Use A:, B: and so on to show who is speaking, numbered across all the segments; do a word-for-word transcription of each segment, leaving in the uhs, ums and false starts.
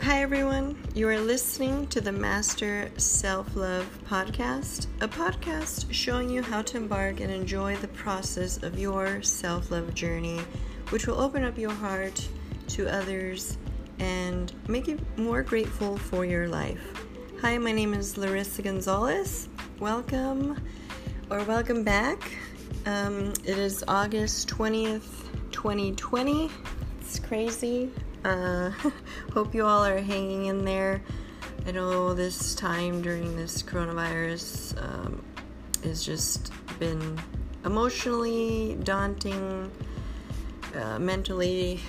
A: Hi everyone, you are listening to the Master Self-Love Podcast, a podcast showing you how to embark and enjoy the process of your self-love journey, which will open up your heart to others and make you more grateful for your life. Hi, my name is Larissa Gonzalez. Welcome or welcome back. Um, it is August twentieth, twenty twenty. It's crazy. Uh, hope you all are hanging in there. I know this time during this coronavirus um, has just been emotionally daunting, uh, mentally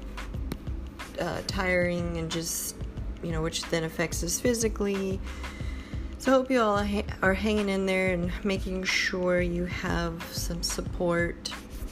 A: uh, tiring, and just, you know, which then affects us physically. So I hope you all ha- are hanging in there and making sure you have some support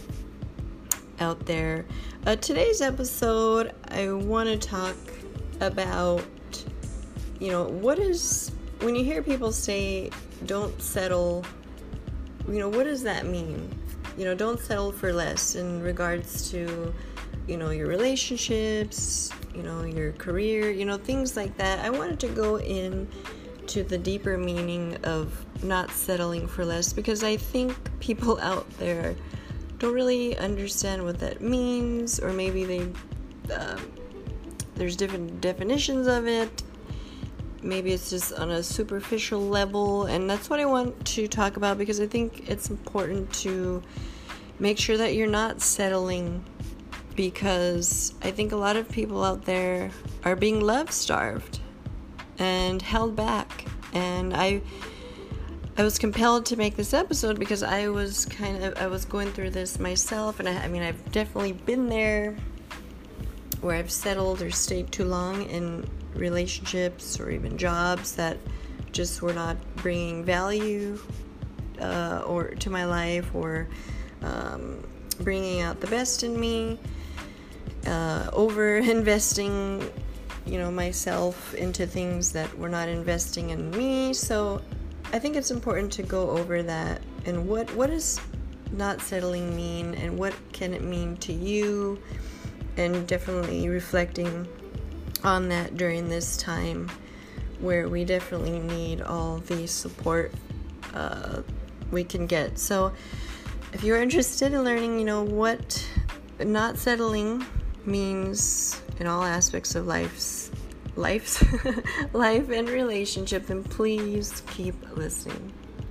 A: out there. Uh, today's episode, I want to talk about, you know, what is, when you hear people say, don't settle, you know, what does that mean? You know, don't settle for less in regards to, you know, your relationships, you know, your career, you know, things like that. I wanted to go in to the deeper meaning of not settling for less, because I think people out there don't really understand what that means, or maybe they um, there's different definitions of it. Maybe it's just on a superficial level, and that's what I want to talk about, because I think it's important to make sure that you're not settling, because I think a lot of people out there are being love starved and held back. And I I was compelled to make this episode because I was kind of, I was going through this myself, and I, I mean, I've definitely been there where I've settled or stayed too long in relationships or even jobs that just were not bringing value uh, or to my life, or um, bringing out the best in me, uh, over investing, you know, myself into things that were not investing in me. So I think it's important to go over that, and what what does not settling mean, and what can it mean to you, and definitely reflecting on that during this time where we definitely need all the support uh, we can get. So if you're interested in learning, you know, what not settling means in all aspects of life's Life's life and relationship, then please keep listening.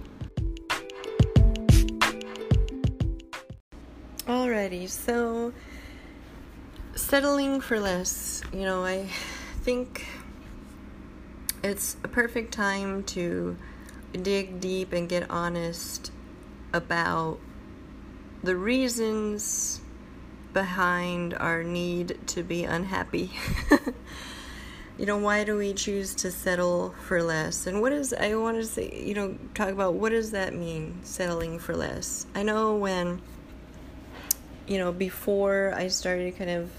A: Alrighty, so settling for less. You know, I think it's a perfect time to dig deep and get honest about the reasons behind our need to be unhappy. You know, why do we choose to settle for less? And what is, I want to say, you know, talk about what does that mean, settling for less? I know when, you know, before I started kind of,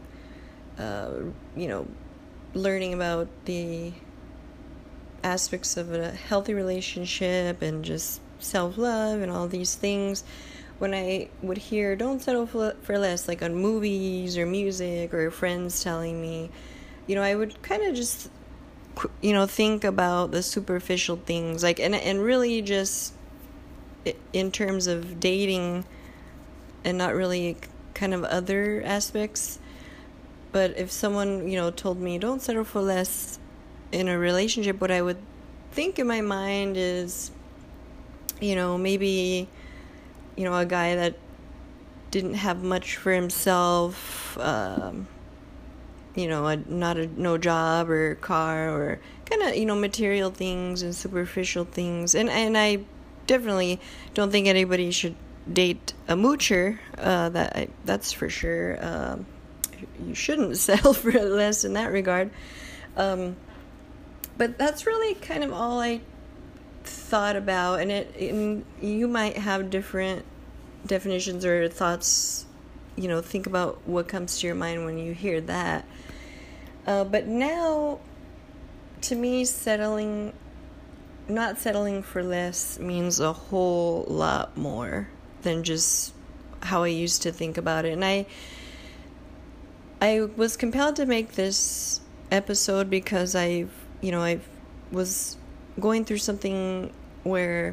A: uh, you know, learning about the aspects of a healthy relationship and just self-love and all these things, when I would hear, don't settle for, for less, like on movies or music or friends telling me, you know, I would kind of just, you know, think about the superficial things, like, and and really just in terms of dating, and not really kind of other aspects. But if someone, you know, told me don't settle for less in a relationship, what I would think in my mind is, you know, maybe, you know, a guy that didn't have much for himself, um, you know, a, not a no job or car, or kind of, you know, material things and superficial things. And and I definitely don't think anybody should date a moocher. Uh, that I, that's for sure. Um, you shouldn't settle for less in that regard. Um, but that's really kind of all I thought about. And it, and you might have different definitions or thoughts. You know, think about what comes to your mind when you hear that. Uh, but now, to me, settling, not settling for less means a whole lot more than just how I used to think about it. And I, I was compelled to make this episode because I've, you know, I was going through something where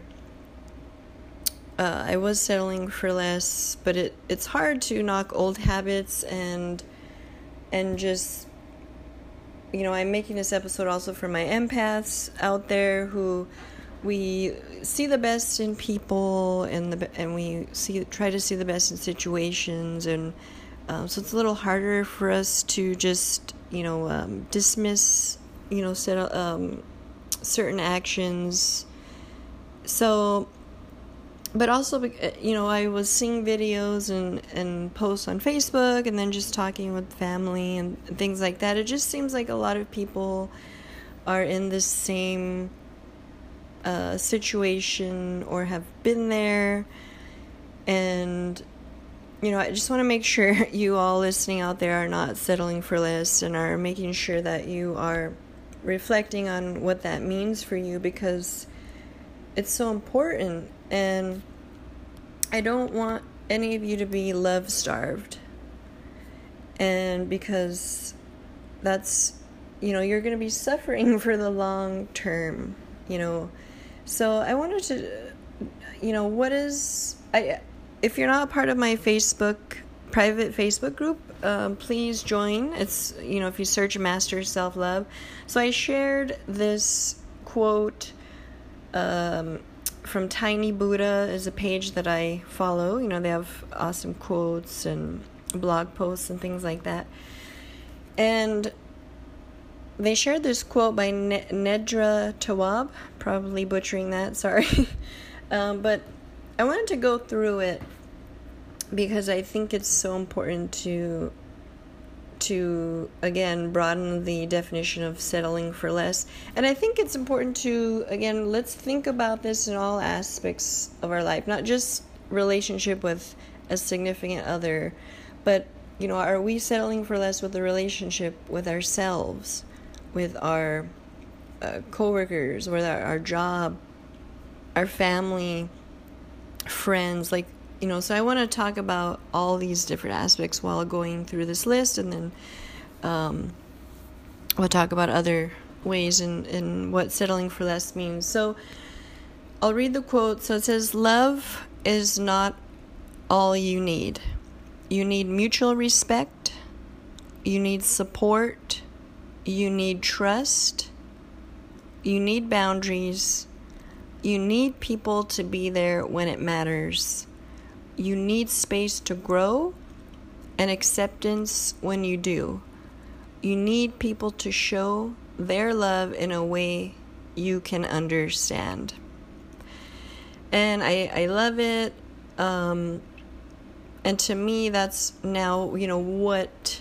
A: uh, I was settling for less, but it, it's hard to knock old habits and and just, you know, I'm making this episode also for my empaths out there who we see the best in people and the and we see try to see the best in situations, and um, so it's a little harder for us to just, you know, um, dismiss, you know, set, um, certain actions. So, but also, you know, I was seeing videos and, and posts on Facebook and then just talking with family and things like that. It just seems like a lot of people are in this same uh, situation or have been there. And, you know, I just want to make sure you all listening out there are not settling for less and are making sure that you are reflecting on what that means for you, because it's so important. And I don't want any of you to be love starved. And because that's, you know, you're going to be suffering for the long term, you know. So I wanted to, you know, what is, I, if you're not part of my Facebook, private Facebook group, um, please join. It's, you know, if you search Master Self-Love. So I shared this quote, um, from Tiny Buddha is a page that I follow. You know, they have awesome quotes and blog posts and things like that. And they shared this quote by ne- Nedra Tawwab, probably butchering that, sorry. um, but I wanted to go through it because I think it's so important to, to again, broaden the definition of settling for less. And I think it's important to, again, let's think about this in all aspects of our life, not just relationship with a significant other, but, you know, are we settling for less with the relationship with ourselves, with our uh, coworkers, with our, our job, our family, friends, like, you know, so I want to talk about all these different aspects while going through this list, and then um, we'll talk about other ways in, in what settling for less means. So I'll read the quote. So it says, "Love is not all you need. You need mutual respect. You need support. You need trust. You need boundaries. You need people to be there when it matters. You need space to grow and acceptance when you do. You need people to show their love in a way you can understand." And I, I love it. Um, and to me, that's now, you know, what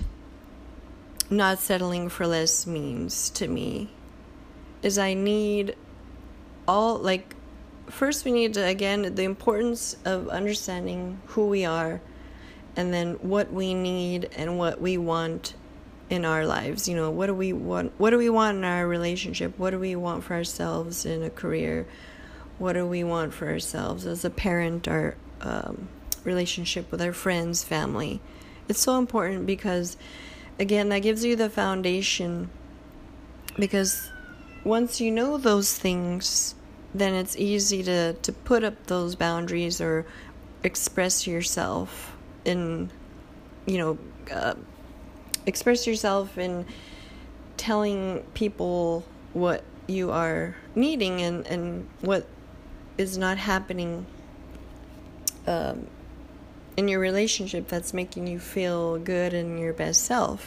A: not settling for less means to me is I need all, like, first we need to, again, the importance of understanding who we are and then what we need and what we want in our lives. You know, what do we want? What do we want in our relationship? What do we want for ourselves in a career? What do we want for ourselves as a parent, our um, relationship with our friends, family? It's so important because, again, that gives you the foundation, because once you know those things, then it's easy to, to put up those boundaries or express yourself in, you know, uh, express yourself in telling people what you are needing and, and what is not happening um, in your relationship that's making you feel good and your best self.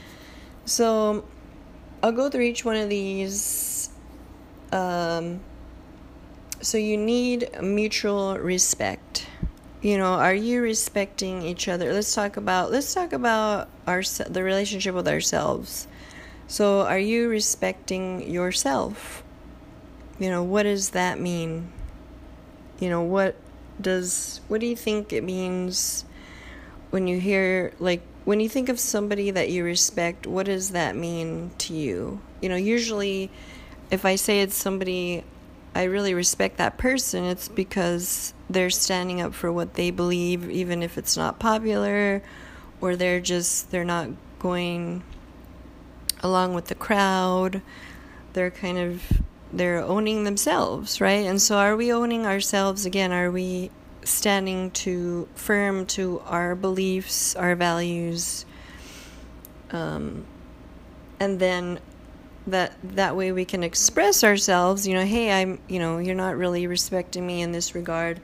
A: So I'll go through each one of these. Um, so you need mutual respect. You know, are you respecting each other? Let's talk about let's talk about our the relationship with ourselves. So are you respecting yourself? You know, what does that mean? You know, what does what do you think it means when you hear, like, when you think of somebody that you respect, what does that mean to you? You know, usually if I say it's somebody I really respect that person, it's because they're standing up for what they believe, even if it's not popular, or they're just, they're not going along with the crowd. They're kind of, they're owning themselves, right? And so are we owning ourselves again? Are we standing to firm to our beliefs, our values? Um, and then that that way we can express ourselves, you know, hey, I'm, you know, you're not really respecting me in this regard.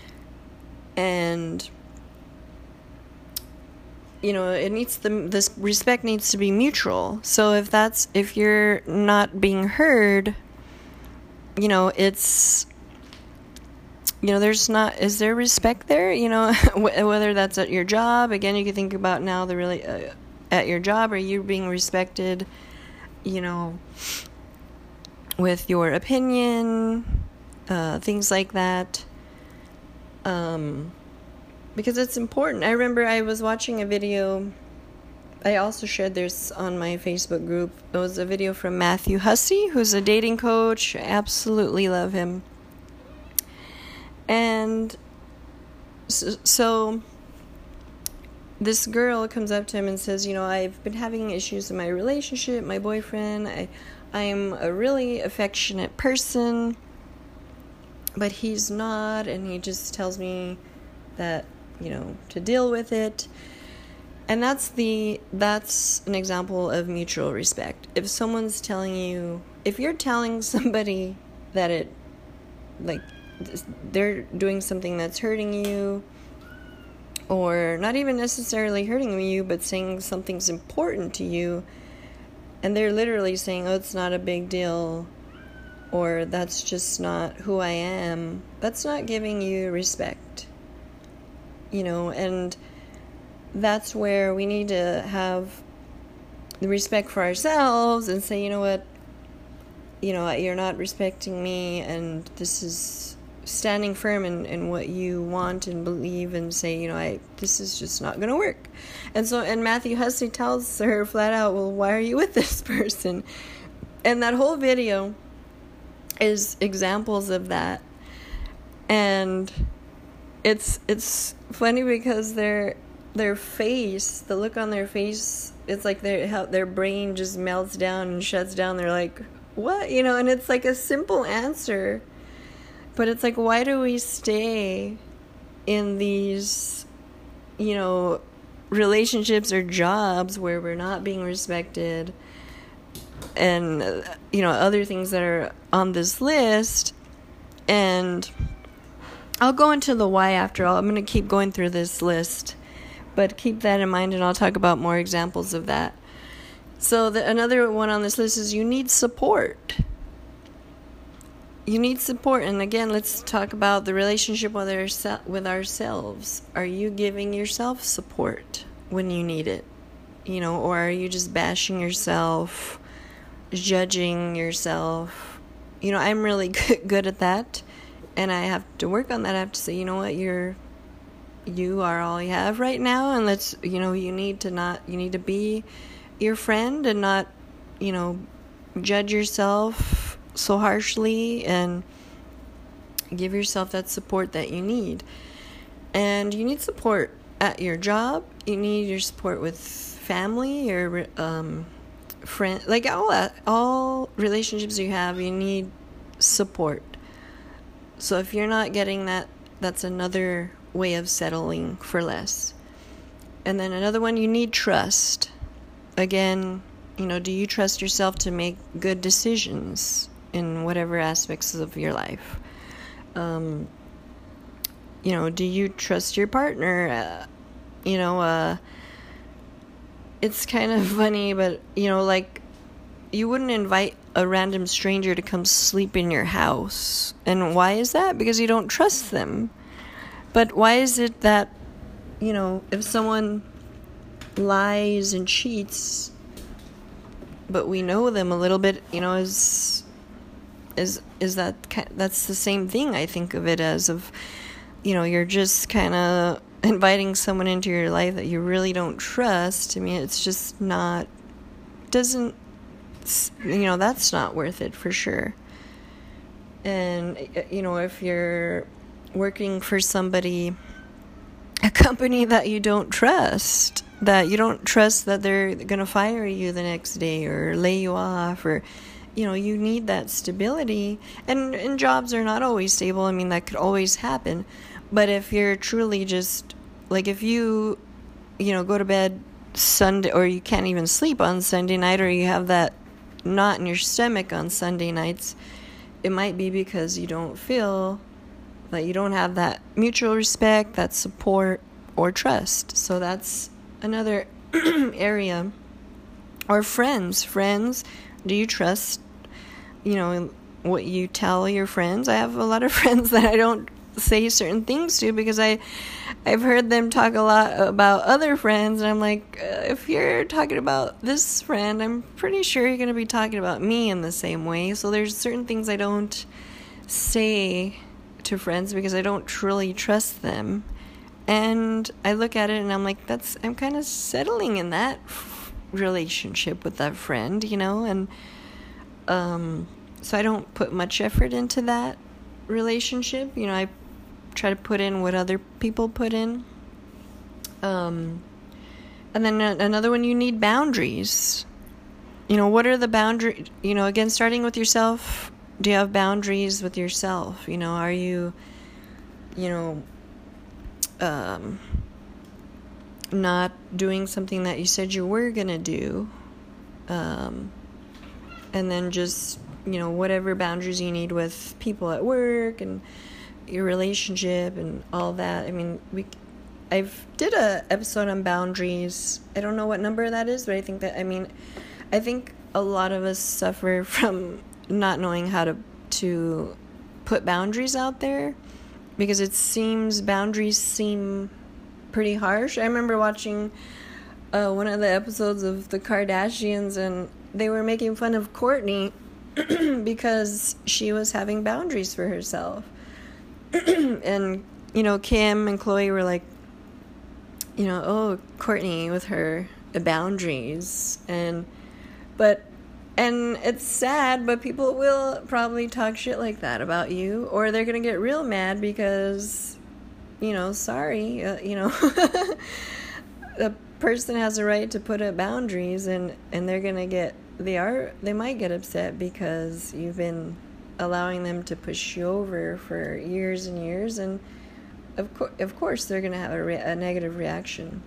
A: And, you know, it needs the this respect needs to be mutual. So if that's if you're not being heard, you know, it's, you know, there's not, is there respect there? You know, whether that's at your job, again, you can think about now the really, uh, at your job, are you being respected, you know, with your opinion, uh, things like that, um, because it's important. I remember I was watching a video, I also shared this on my Facebook group. It was a video from Matthew Hussey, who's a dating coach. I absolutely love him. And so, so this girl comes up to him and says, you know, I've been having issues in my relationship, my boyfriend. I, I'm a really affectionate person, but he's not, and he just tells me that, you know, to deal with it. And that's the that's an example of mutual respect. If someone's telling you, if you're telling somebody that it, like, they're doing something that's hurting you, or not even necessarily hurting you, but saying something's important to you, and they're literally saying, oh, it's not a big deal, or that's just not who I am, that's not giving you respect. You know, and that's where we need to have the respect for ourselves and say, you know what, you know, you're not respecting me, and this is standing firm in, in what you want and believe, and say, you know, I this is just not going to work. And so, and Matthew Hussey tells her flat out, well, why are you with this person? And that whole video is examples of that. And it's it's funny because their their face, the look on their face, it's like their how their brain just melts down and shuts down. They're like, what? You know, and it's like a simple answer. But it's like, why do we stay in these, you know, relationships or jobs where we're not being respected, and, you know, other things that are on this list? And I'll go into the why after all. I'm going to keep going through this list, but keep that in mind, and I'll talk about more examples of that. So the, another one on this list is you need support. You need support. And again, let's talk about the relationship with, our, with ourselves. Are you giving yourself support when you need it? You know, or are you just bashing yourself, judging yourself? You know, I'm really good, good at that, and I have to work on that. I have to say, you know what, you're, you are all you have right now, and let's, you know, you need to not, you need to be your friend and not, you know, judge yourself so harshly, and give yourself that support that you need. And you need support at your job. You need your support with family or um, friend, like all all relationships you have. You need support. So if you're not getting that, that's another way of settling for less. And then another one, you need trust. Again, you know, do you trust yourself to make good decisions in whatever aspects of your life? Um, you know, do you trust your partner? Uh, you know, uh, it's kind of funny, but, you know, like, you wouldn't invite a random stranger to come sleep in your house. And why is that? Because you don't trust them. But why is it that, you know, if someone lies and cheats, but we know them a little bit, you know, is is is that that's the same thing I think of it as, of, you know, you're just kind of inviting someone into your life that you really don't trust. I mean, it's just not, doesn't, you know, that's not worth it for sure. And, you know, if you're working for somebody, a company that you don't trust, that you don't trust that they're going to fire you the next day or lay you off, or, you know, you need that stability. And, and jobs are not always stable. I mean, that could always happen. But if you're truly just, like, if you, you know, go to bed Sunday, or you can't even sleep on Sunday night, or you have that knot in your stomach on Sunday nights, it might be because you don't feel that you don't have that mutual respect, that support, or trust. So that's another area. Or friends. Friends, do you trust, you know, what you tell your friends? I have a lot of friends that I don't say certain things to because I, I've heard them talk a lot about other friends, and I'm like, uh, if you're talking about this friend, I'm pretty sure you're going to be talking about me in the same way. So there's certain things I don't say to friends because I don't truly trust them. And I look at it and I'm like, that's, I'm kind of settling in that f- relationship with that friend, you know, and um, so I don't put much effort into that relationship. You know, I try to put in what other people put in. Um, and then another one, you need boundaries. You know, what are the boundaries? You know, again, starting with yourself. Do you have boundaries with yourself? You know, are you, you know, um, not doing something that you said you were going to do? Um, and then just, you know, whatever boundaries you need with people at work and your relationship and all that. I mean, we, I've did a episode on boundaries. I don't know what number that is, but I think that, I mean, I think a lot of us suffer from not knowing how to, to put boundaries out there, because it seems, boundaries seem pretty harsh. I remember watching uh, one of the episodes of the Kardashians, and they were making fun of Kourtney because she was having boundaries for herself. And, you know, Kim and Khloe were like, you know, oh, Kourtney with her boundaries. And, but, and it's sad, but people will probably talk shit like that about you, or they're going to get real mad because, you know, sorry, uh, you know, the person has a right to put up boundaries, and, and they're going to get, they are, they might get upset because you've been allowing them to push you over for years and years, and of course, of course, they're going to have a, re- a negative reaction.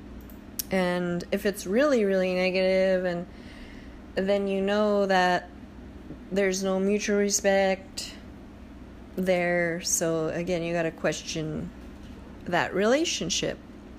A: And if it's really, really negative, and then you know that there's no mutual respect there, so again, you got to question that relationship.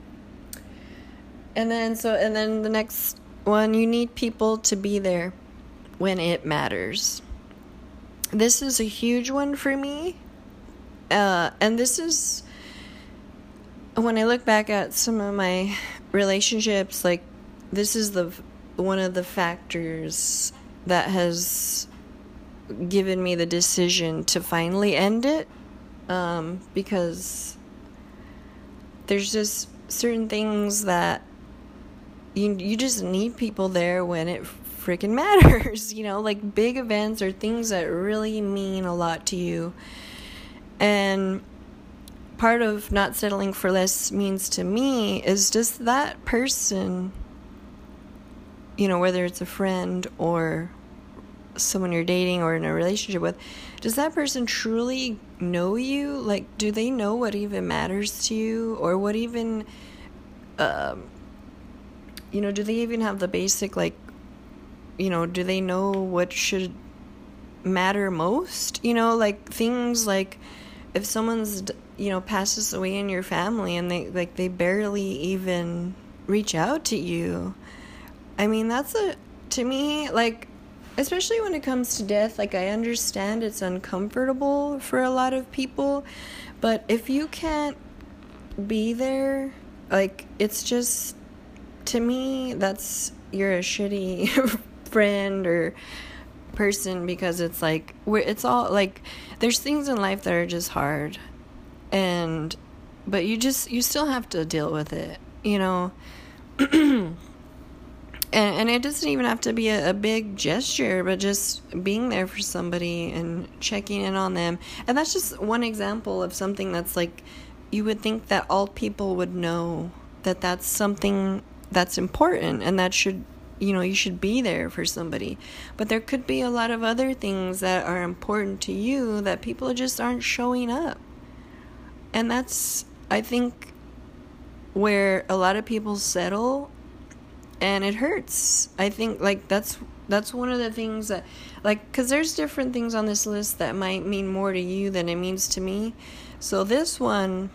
A: And then, so, and then the next one, you need people to be there when it matters. This is a huge one for me. Uh, and this is, when I look back at some of my relationships, like, this is the one of the factors that has given me the decision to finally end it. Um, because there's just certain things that you you just need people there when it freaking matters, you know, like big events or things that really mean a lot to you. And part of not settling for less means to me is just that person, you know, whether it's a friend or someone you're dating or in a relationship with, does that person truly know you? Like, do they know what even matters to you, or what even, um, you know, do they even have the basic, like, you know, do they know what should matter most? You know, like things like if someone's, you know, passes away in your family and they, like, they barely even reach out to you. I mean, that's a, to me, like, especially when it comes to death, like, I understand it's uncomfortable for a lot of people, but if you can't be there, like, it's just, to me, that's, you're a shitty friend or person, because it's like, we're, it's all, like, there's things in life that are just hard, and, but you just, you still have to deal with it, you know. And, and it doesn't even have to be a, a big gesture, but just being there for somebody and checking in on them. And that's just one example of something that's like, you would think that all people would know, that that's something that's important, and that should, you know, you should be there for somebody. But there could be a lot of other things that are important to you that people just aren't showing up. And that's, I think, where a lot of people settle, and it hurts. I think, like, that's that's one of the things that, like, because there's different things on this list that might mean more to you than it means to me. So this one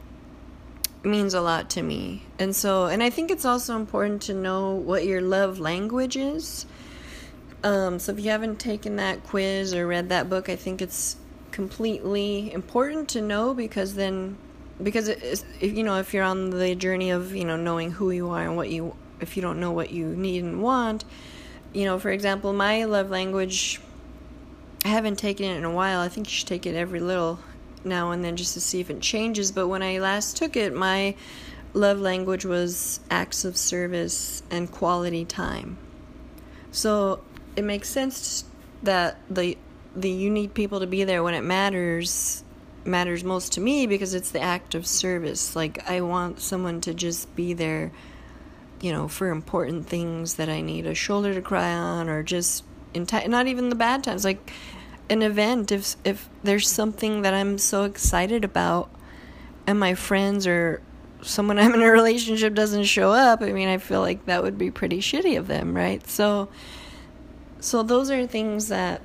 A: means a lot to me. And so, and I think it's also important to know what your love language is. Um, so if you haven't taken that quiz or read that book, I think it's completely important to know, because then, because it is, if, you know, if you're on the journey of, you know, knowing who you are and what you, if you don't know what you need and want, you know, for example, my love language, I haven't taken it in a while. I think you should take it every little now and then just to see if it changes. But when I last took it, my love language was acts of service and quality time. So it makes sense that the the you need people to be there when it matters matters most to me, because it's the act of service. Like, I want someone to just be there, you know, for important things that I need a shoulder to cry on, or just in time, not even the bad times, like an event. If if there's something that I'm so excited about and my friends or someone I'm in a relationship doesn't show up, I mean, I feel like that would be pretty shitty of them, right? So so those are things that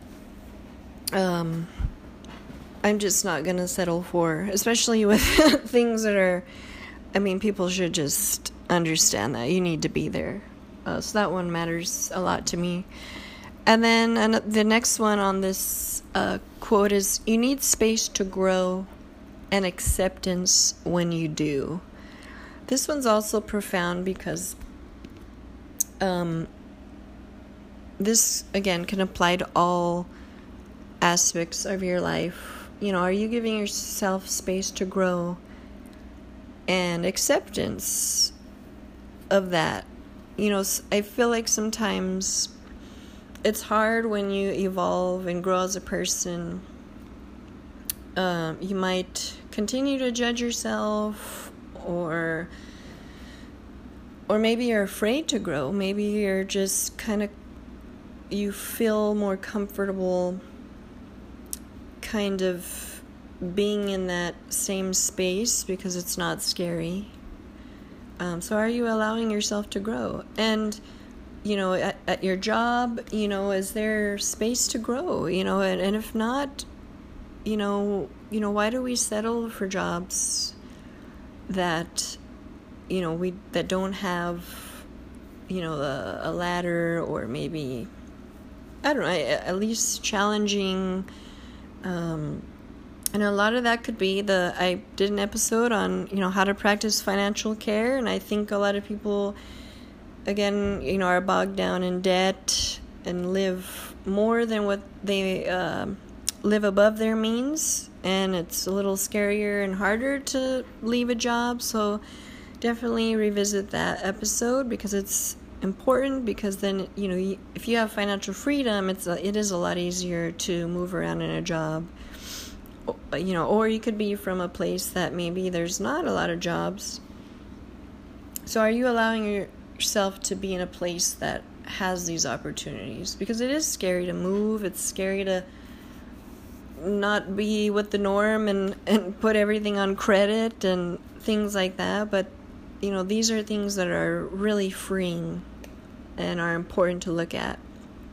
A: um I'm just not gonna settle for, especially with things that are, I mean, people should just understand that you need to be there. Uh, so that one matters a lot to me. And then uh, the next one on this uh, quote is, you need space to grow and acceptance when you do. This one's also profound because um, this, again, can apply to all aspects of your life. You know, are you giving yourself space to grow and acceptance of that? You know, I feel like sometimes it's hard when you evolve and grow as a person. Um, you might continue to judge yourself, or or maybe you're afraid to grow. Maybe you're just kind of, you feel more comfortable kind of being in that same space because it's not scary. Um, so are you allowing yourself to grow? And, you know, at, at your job, you know, is there space to grow? You know, and, and if not, you know, you know, why do we settle for jobs that, you know, we that don't have, you know, a, a ladder, or maybe, I don't know, at least challenging. Um, and a lot of that could be the, I did an episode on, you know, how to practice financial care. And I think a lot of people, again, you know, are bogged down in debt and live more than what they, uh, live above their means. And it's a little scarier and harder to leave a job. So definitely revisit that episode, because it's important, because then, you know, if you have financial freedom, it's a, it is a lot easier to move around in a job, you know, or you could be from a place that maybe there's not a lot of jobs. So are you allowing yourself to be in a place that has these opportunities? Because it is scary to move. It's scary to not be with the norm and, and put everything on credit and things like that. But, you know, these are things that are really freeing and are important to look at.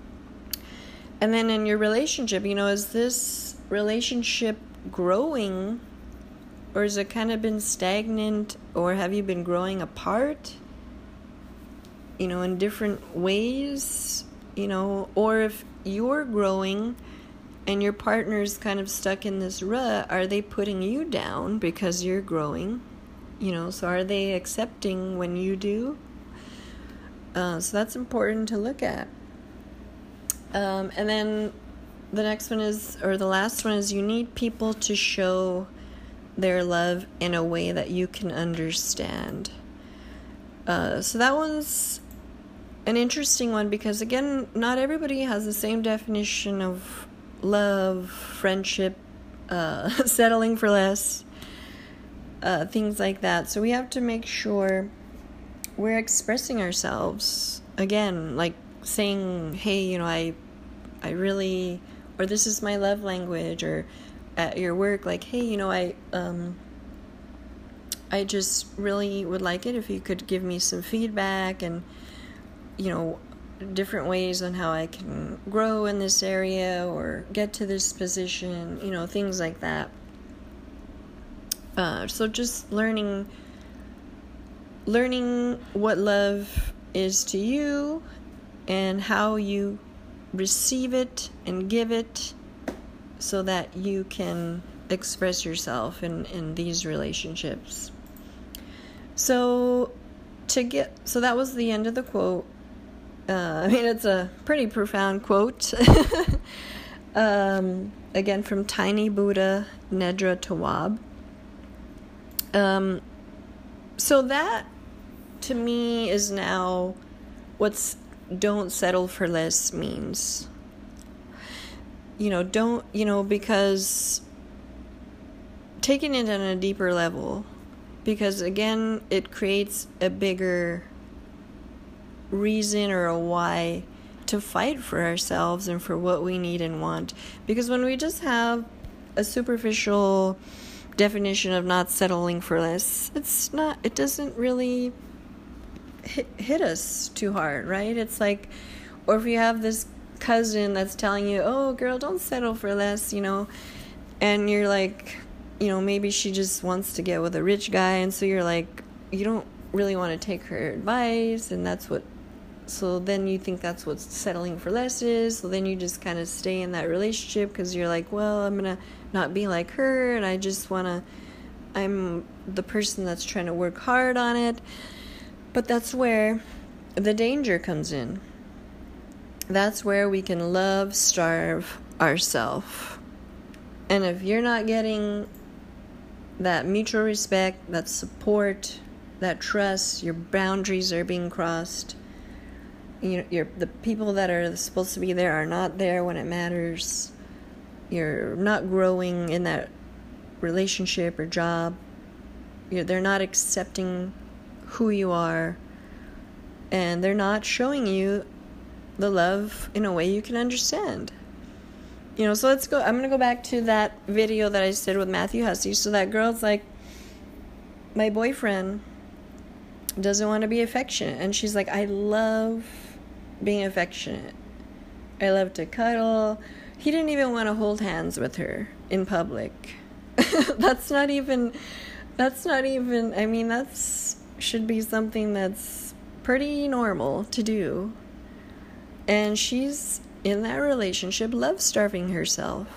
A: And then in your relationship, you know, is this relationship growing, or has it kind of been stagnant, or have you been growing apart, you know, in different ways, you know? Or if you're growing and your partner's kind of stuck in this rut, are they putting you down because you're growing? You know, so are they accepting when you do? Uh, so that's important to look at. Um, and then the next one is, or the last one is, you need people to show their love in a way that you can understand. Uh, so that one's an interesting one, because, again, not everybody has the same definition of love, friendship, uh, settling for less, uh, things like that. So we have to make sure we're expressing ourselves again, like saying, hey, you know, I I really, or this is my love language, or at your work, like, hey, you know, I um I just really would like it if you could give me some feedback and, you know, different ways on how I can grow in this area or get to this position, you know, things like that. Uh, so just learning learning what love is to you and how you receive it and give it so that you can express yourself in, in these relationships. So to get so that was the end of the quote. Uh, I mean, it's a pretty profound quote. um, again, from Tiny Buddha Nedra Tawwab. Um, so that, to me, is now what's don't settle for less means. You know, don't, you know, because taking it on a deeper level, because again, it creates a bigger reason or a why to fight for ourselves and for what we need and want. Because when we just have a superficial definition of not settling for less, it's not, it doesn't really hit, hit us too hard, right? It's like, or if you have this cousin that's telling you, oh girl, don't settle for less, you know, and you're like, you know, maybe she just wants to get with a rich guy, and so you're like, you don't really want to take her advice, and that's what, so then you think that's what settling for less is, so then you just kind of stay in that relationship because you're like, well, I'm gonna not be like her, and I just want to, I'm the person that's trying to work hard on it. But that's where the danger comes in. That's where we can love starve ourselves. And if you're not getting that mutual respect, that support, that trust, your boundaries are being crossed, you know, you're, the people that are supposed to be there are not there when it matters, you're not growing in that relationship or job, you're, they're not accepting who you are, and they're not showing you the love in a way you can understand. You know, so let's go, I'm going to go back to that video that I did with Matthew Hussey. So that girl's like, my boyfriend doesn't want to be affectionate. And she's like, I love being affectionate. I love to cuddle. He didn't even want to hold hands with her in public. That's not even, that's not even, I mean, that's, should be something that's pretty normal to do. And she's in that relationship love starving herself.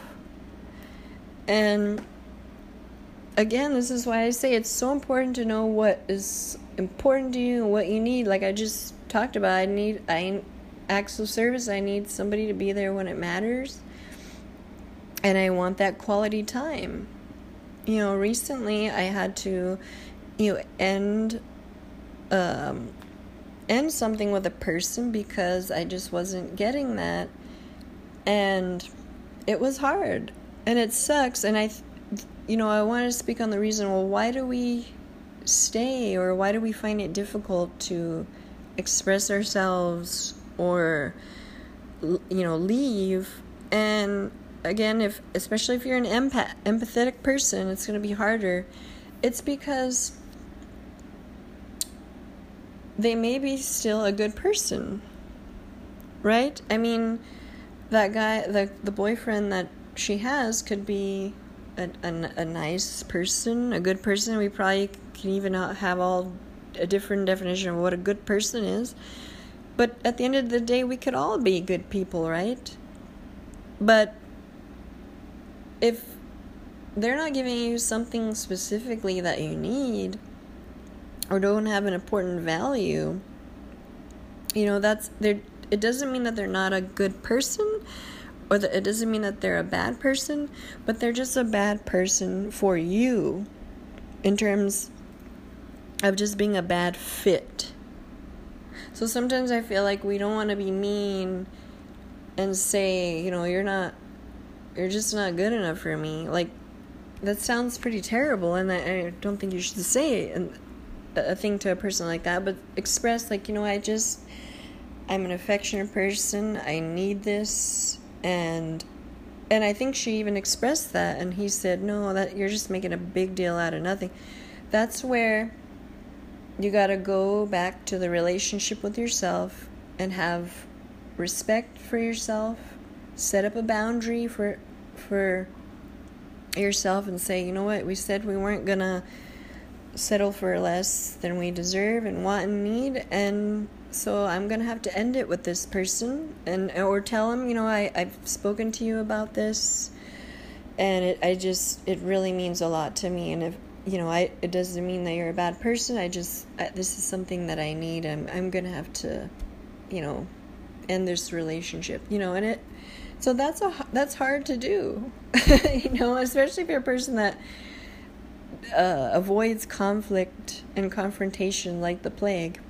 A: And again, this is why I say it's so important to know what is important to you and what you need. Like I just talked about, I need I acts of service. I need somebody to be there when it matters, and I want that quality time. You know, recently I had to, you know, end um end something with a person because I just wasn't getting that, and it was hard, and it sucks. And I, you know, I want to speak on the reason. Well, why do we stay, or why do we find it difficult to express ourselves, or you know, leave? And again, if especially if you're an empath, empathetic person, it's going to be harder. It's because they may be still a good person, right? I mean, that guy, the the boyfriend that she has could be a, a, a nice person, a good person. We probably can even have all a different definition of what a good person is. But at the end of the day, we could all be good people, right? But if they're not giving you something specifically that you need, or don't have an important value, you know, that's there. It doesn't mean that they're not a good person, or that it doesn't mean that they're a bad person, but they're just a bad person for you in terms of just being a bad fit. So sometimes I feel like we don't want to be mean and say, you know, you're not, you're just not good enough for me. Like, that sounds pretty terrible, and I, I don't think you should say it. And a thing to a person like that, but express like, you know, I just, I'm an affectionate person. I need this. And, and I think she even expressed that. And he said, no, that you're just making a big deal out of nothing. That's where you got to go back to the relationship with yourself and have respect for yourself. Set up a boundary for, for yourself and say, you know what, we said we weren't going to settle for less than we deserve and want and need, and so I'm gonna have to end it with this person, and or tell him, you know, I, I've spoken to you about this, and it I just it really means a lot to me, and if you know, I it doesn't mean that you're a bad person. I just I, this is something that I need. I'm I'm gonna have to, you know, end this relationship, you know, and it so that's a that's hard to do, you know, especially if you're a person that Uh, avoids conflict and confrontation like the plague.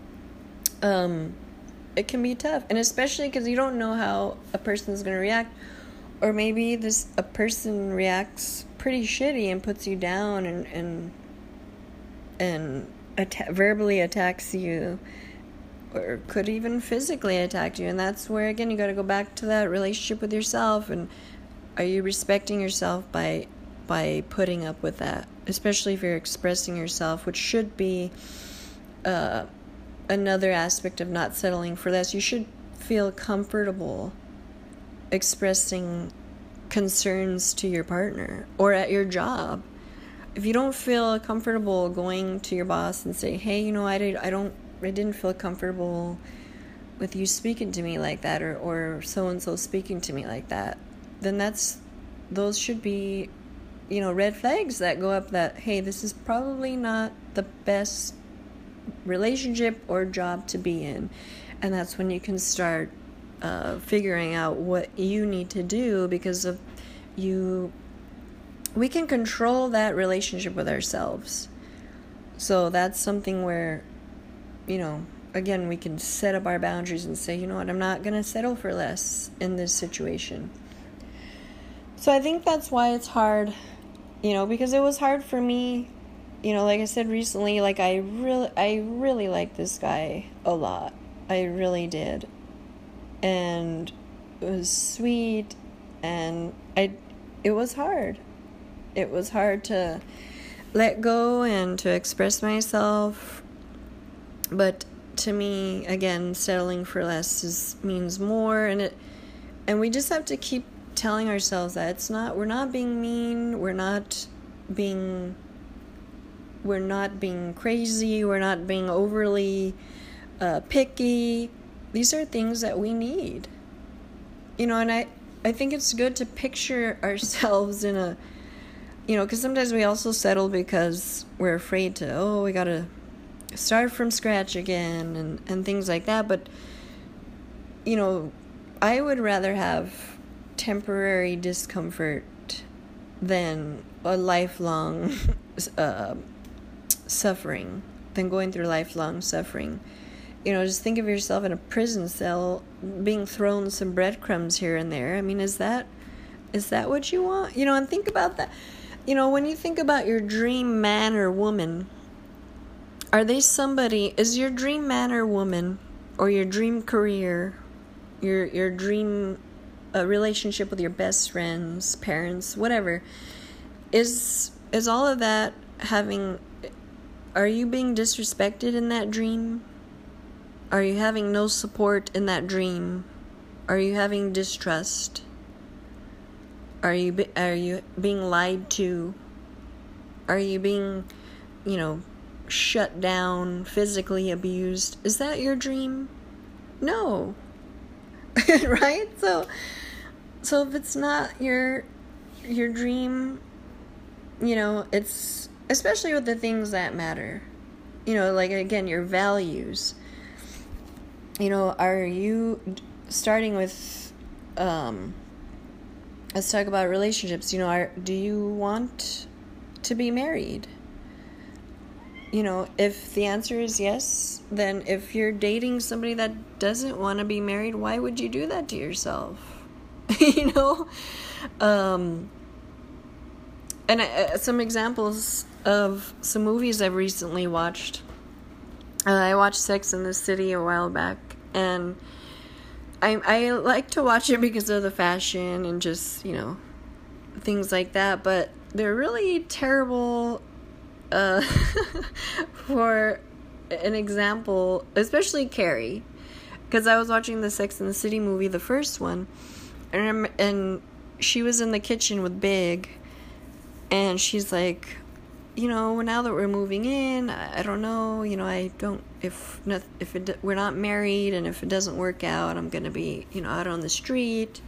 A: Um, it can be tough, and especially because you don't know how a person's going to react, or maybe this a person reacts pretty shitty and puts you down and and and atta- verbally attacks you, or could even physically attack you, and that's where again you got to go back to that relationship with yourself, and are you respecting yourself by by putting up with that, especially if you're expressing yourself, which should be uh, another aspect of not settling for less. You should feel comfortable expressing concerns to your partner or at your job. If you don't feel comfortable going to your boss and say, hey, you know, I, did, I don't, I didn't feel comfortable with you speaking to me like that, or, or so-and-so speaking to me like that, then that's, those should be, you know, red flags that go up that, hey, this is probably not the best relationship or job to be in. And that's when you can start uh, figuring out what you need to do, because of you, we can control that relationship with ourselves. So that's something where, you know, again, we can set up our boundaries and say, you know what, I'm not going to settle for less in this situation. So I think that's why it's hard. You know, because it was hard for me, you know, like I said recently, like I really, I really liked this guy a lot. I really did. And it was sweet, and I, it was hard. It was hard to let go and to express myself. But to me, again, settling for less is, means more, and it, and we just have to keep telling ourselves that it's not, we're not being mean, we're not being, we're not being crazy, we're not being overly uh, picky. These are things that we need, you know, and I, I think it's good to picture ourselves in a, you know, because sometimes we also settle because we're afraid to, oh, we gotta start from scratch again, and, and things like that, but, you know, I would rather have temporary discomfort than a lifelong uh, suffering, than going through lifelong suffering. You know, just think of yourself in a prison cell being thrown some breadcrumbs here and there. I mean, is that is that what you want? You know, and think about that. You know, when you think about your dream man or woman, are they somebody, is your dream man or woman, or your dream career, your your dream a relationship with your best friends, parents, whatever, is is all of that having, are you being disrespected in that dream? Are you having no support in that dream? Are you having distrust? Are you be, are you being lied to? Are you being, you know, shut down, physically abused? Is that your dream? No. Right? So so if it's not your your dream, you know, it's, especially with the things that matter, you know, like again, your values, you know, are you, starting with um let's talk about relationships, you know, are, do you want to be married? You know, if the answer is yes, then if you're dating somebody that doesn't want to be married, why would you do that to yourself? You know? Um, and uh, some examples of some movies I've recently watched. Uh, I watched Sex and the City a while back, and I I like to watch it because of the fashion and just, you know, things like that, but they're really terrible uh, for an example, especially Carrie, because I was watching the Sex and the City movie, the first one, and, and she was in the kitchen with Big, and she's like, you know, now that we're moving in, I, I don't know, you know, I don't, if not, if it, we're not married, and if it doesn't work out, I'm going to be, you know, out on the street.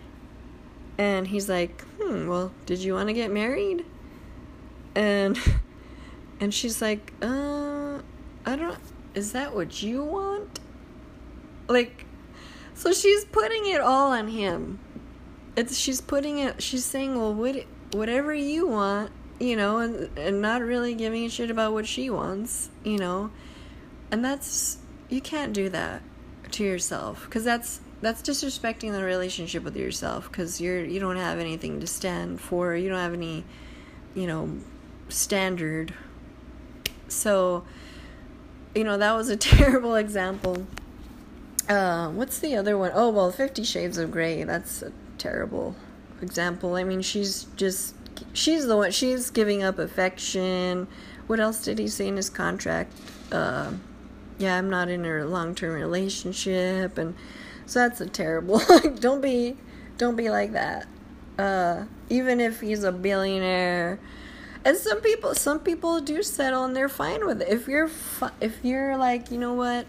A: And he's like, hmm, well, did you want to get married? And, and she's like, uh, I don't, is that what you want? Like, so she's putting it all on him. It's, she's putting it, she's saying, well, what, whatever you want, you know, and, and not really giving a shit about what she wants, you know. And that's, you can't do that to yourself, because that's, that's disrespecting the relationship with yourself, because you're, you don't have anything to stand for, you don't have any, you know, standard. So, you know, that was a terrible example. Uh, what's the other one? Oh, well, Fifty Shades of Grey, that's a terrible example. I mean, she's just, she's the one, she's giving up affection. What else did he say in his contract? Uh, yeah, I'm not in a long-term relationship, and so that's a terrible, don't be, don't be like that. Uh, even if he's a billionaire, and some people, some people do settle and they're fine with it. If you're, fi- if you're like, you know what,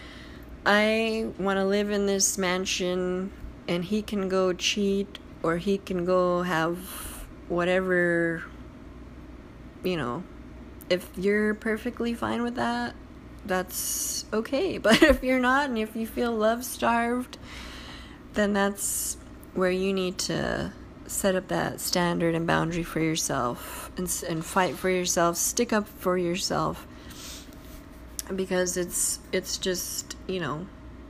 A: I want to live in this mansion, and he can go cheat, or he can go have whatever, you know, if you're perfectly fine with that, that's okay. But if you're not, and if you feel love-starved, then that's where you need to set up that standard and boundary for yourself, and and fight for yourself, stick up for yourself, because it's it's just, you know,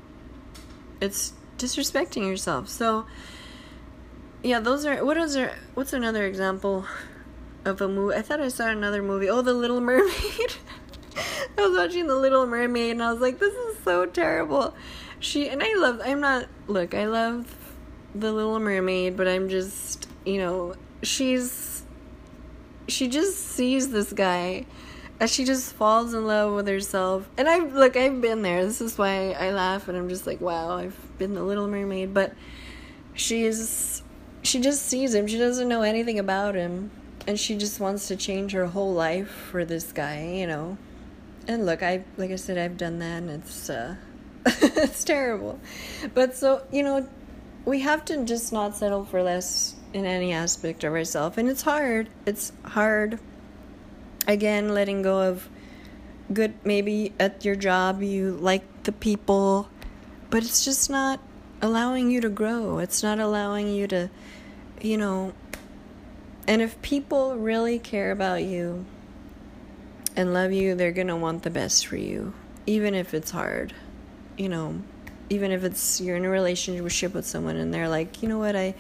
A: it's disrespecting yourself. So yeah, those are, what is there, what's another example of a movie? I thought I saw another movie. Oh, The Little Mermaid. I was watching The Little Mermaid, and I was like, this is so terrible. She, and I love, I'm not, look, I love The Little Mermaid, but I'm just, you know, she's, she just sees this guy, and she just falls in love with herself. And I, look, I've been there. This is why I laugh, and I'm just like, wow, I've been The Little Mermaid. But she's, she just sees him. She doesn't know anything about him, and she just wants to change her whole life for this guy, you know. And look, I, like I said, I've done that, and it's, uh, it's terrible. But so, you know, we have to just not settle for less in any aspect of ourselves. And it's hard. It's hard. Again, letting go of good, maybe at your job you like the people, but it's just not allowing you to grow. It's not allowing you to, you know, and if people really care about you and love you, they're going to want the best for you, even if it's hard, you know, even if it's, you're in a relationship with someone and they're like, you know what, I,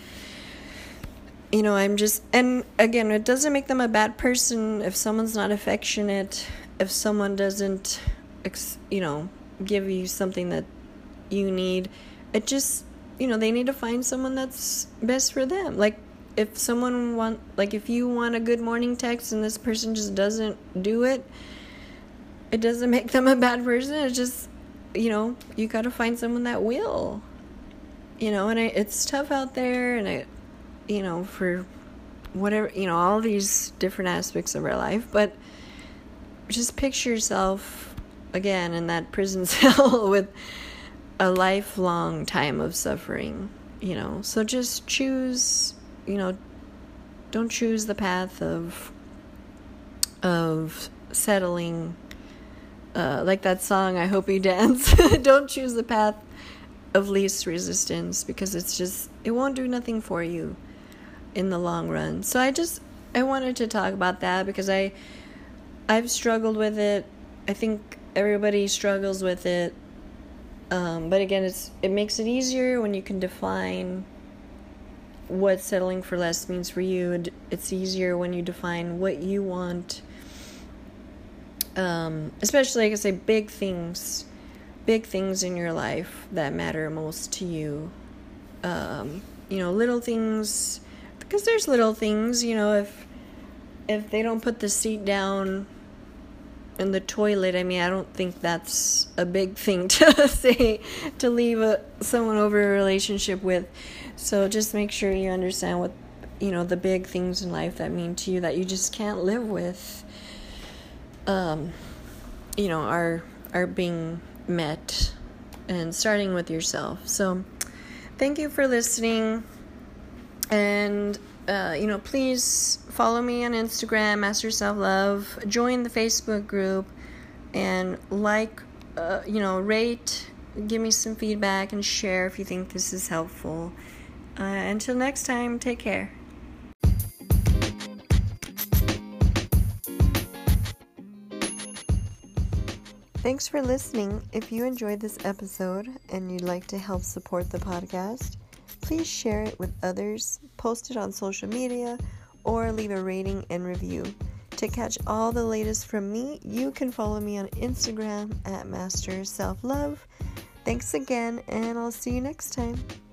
A: you know, I'm just, and again, it doesn't make them a bad person if someone's not affectionate, if someone doesn't, you know, give you something that you need. It just, you know, they need to find someone that's best for them. Like, if someone want, like, if you want a good morning text and this person just doesn't do it, it doesn't make them a bad person. It's just, you know, you got to find someone that will, you know, and I, it's tough out there, and I, you know, for whatever, you know, all these different aspects of our life, but just picture yourself again in that prison cell with a lifelong time of suffering, you know. So just choose, you know, don't choose the path of of settling, uh, like that song, I Hope You Dance. Don't choose the path of least resistance, because it's just, it won't do nothing for you in the long run. So I just, I wanted to talk about that because I, I've struggled with it. I think everybody struggles with it. Um, but again, it's, it makes it easier when you can define what settling for less means for you, and it's easier when you define what you want. Um, especially, like I say, big things, big things in your life that matter most to you. Um, you know, little things, because there's little things, you know, if, if they don't put the seat down in the toilet, I mean, I don't think that's a big thing to say, to leave a, someone over a relationship with. So just make sure you understand what, you know, the big things in life that mean to you that you just can't live with, um, you know, are, are being met, and starting with yourself. So thank you for listening. And, uh, you know, please follow me on Instagram, Master Self Love. Join the Facebook group and like, uh, you know, rate, give me some feedback, and share if you think this is helpful. Uh, until next time, take care. Thanks for listening. If you enjoyed this episode and you'd like to help support the podcast, please share it with others, post it on social media, or leave a rating and review. To catch all the latest from me, you can follow me on Instagram at Master Self Love. Thanks again, and I'll see you next time.